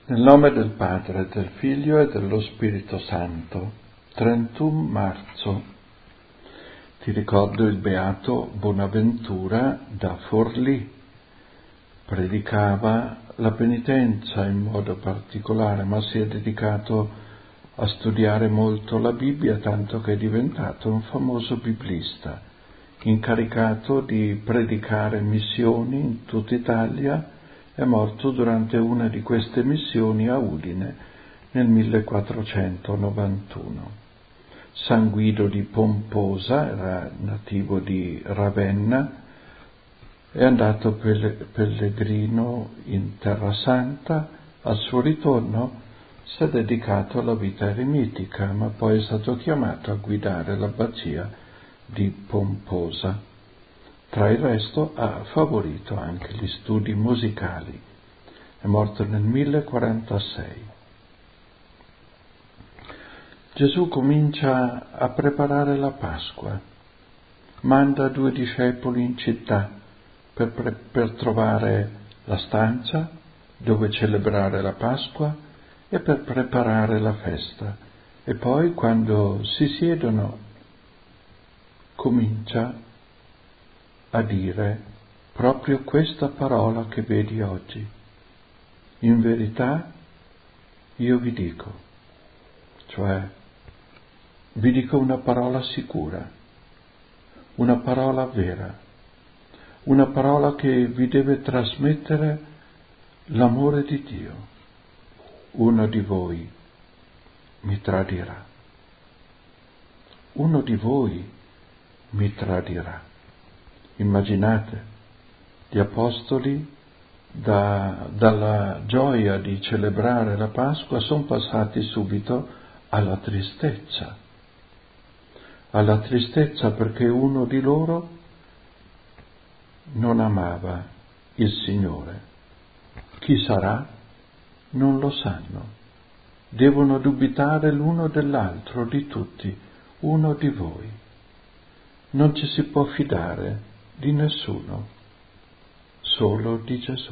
Nel nome del Padre, del Figlio e dello Spirito Santo. 31 marzo. Ti ricordo il beato Bonaventura da Forlì. Predicava la penitenza in modo particolare, ma si è dedicato a studiare molto la Bibbia, tanto che è diventato un famoso biblista, incaricato di predicare missioni in tutta Italia. È morto durante una di queste missioni a Udine nel 1491. San Guido di Pomposa, era nativo di Ravenna, è andato pellegrino in Terra Santa. Al suo ritorno si è dedicato alla vita eremitica, ma poi è stato chiamato a guidare l'abbazia di Pomposa. Tra il resto ha favorito anche gli studi musicali. È morto nel 1046. Gesù comincia a preparare la Pasqua. Manda 2 discepoli in città per trovare la stanza dove celebrare la Pasqua e per preparare la festa. E poi, quando si siedono, comincia a dire proprio questa parola che vedi oggi. In verità io vi dico, cioè vi dico una parola sicura, una parola vera, una parola che vi deve trasmettere l'amore di Dio. Uno di voi mi tradirà. Uno di voi mi tradirà. Immaginate, gli apostoli dalla gioia di celebrare la Pasqua sono passati subito alla tristezza perché uno di loro non amava il Signore. Chi sarà? Non lo sanno. Devono dubitare l'uno dell'altro, di tutti, uno di voi. Non ci si può fidare di nessuno, solo di Gesù.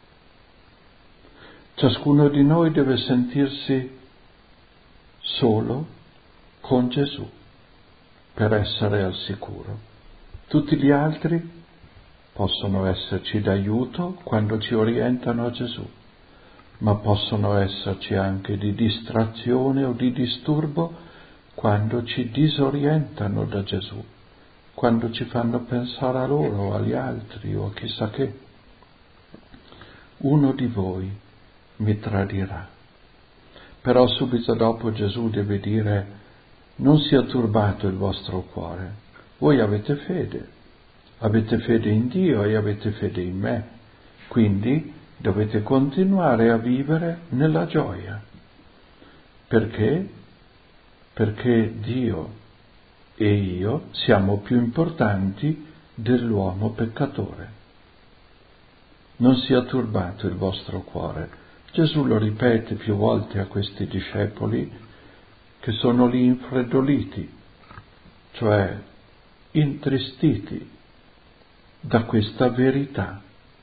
Ciascuno di noi deve sentirsi solo con Gesù per essere al sicuro. Tutti gli altri possono esserci d'aiuto quando ci orientano a Gesù, ma possono esserci anche di distrazione o di disturbo quando ci disorientano da Gesù, quando ci fanno pensare a loro, agli altri o a chissà che. Uno di voi mi tradirà. Però subito dopo Gesù deve dire: non sia turbato il vostro cuore, voi avete fede in Dio e avete fede in me, quindi dovete continuare a vivere nella gioia. Perché? Perché Dio e io siamo più importanti dell'uomo peccatore. Non sia turbato il vostro cuore. Gesù lo ripete più volte a questi discepoli che sono lì infreddoliti, cioè intristiti da questa verità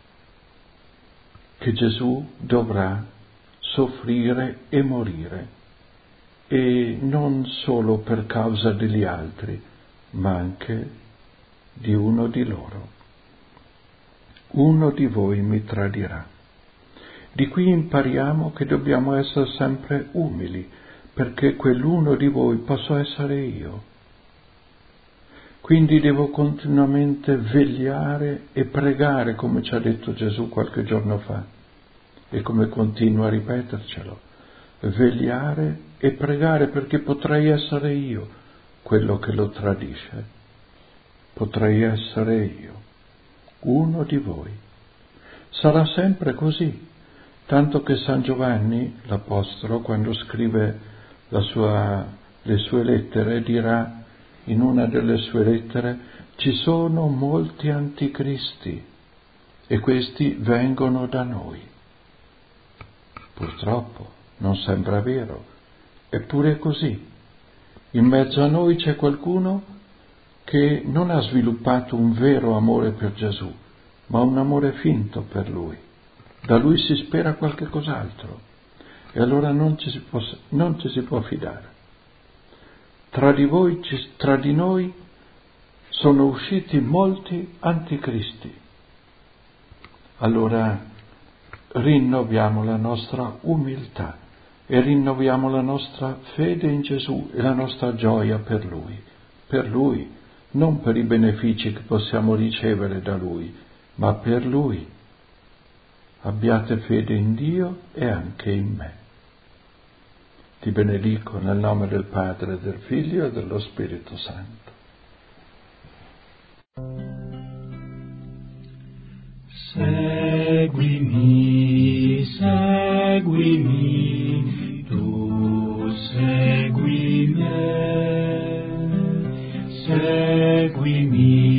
che Gesù dovrà soffrire e morire, e non solo per causa degli altri, ma anche di uno di loro. Uno di voi mi tradirà. Di qui impariamo che dobbiamo essere sempre umili, perché quell'uno di voi posso essere io. Quindi devo continuamente vegliare e pregare, come ci ha detto Gesù qualche giorno fa, e come continua a ripetercelo. Vegliare e pregare, perché potrei essere io quello che lo tradisce. Potrei essere io, uno di voi. Sarà sempre così, tanto che San Giovanni, l'Apostolo, quando scrive le sue lettere, dirà in una delle sue lettere: ci sono molti anticristi e questi vengono da noi. Purtroppo non sembra vero, eppure è così. In mezzo a noi c'è qualcuno che non ha sviluppato un vero amore per Gesù, ma un amore finto per Lui. Da Lui si spera qualche cos'altro. e allora non ci si può fidare. Tra di noi sono usciti molti anticristi. Allora rinnoviamo la nostra umiltà e rinnoviamo la nostra fede in Gesù e la nostra gioia per Lui, non per i benefici che possiamo ricevere da Lui, ma per Lui. Abbiate fede in Dio e anche in me. Ti benedico nel nome del Padre, del Figlio e dello Spirito Santo. Seguimi, seguimi, tu segui me, seguimi.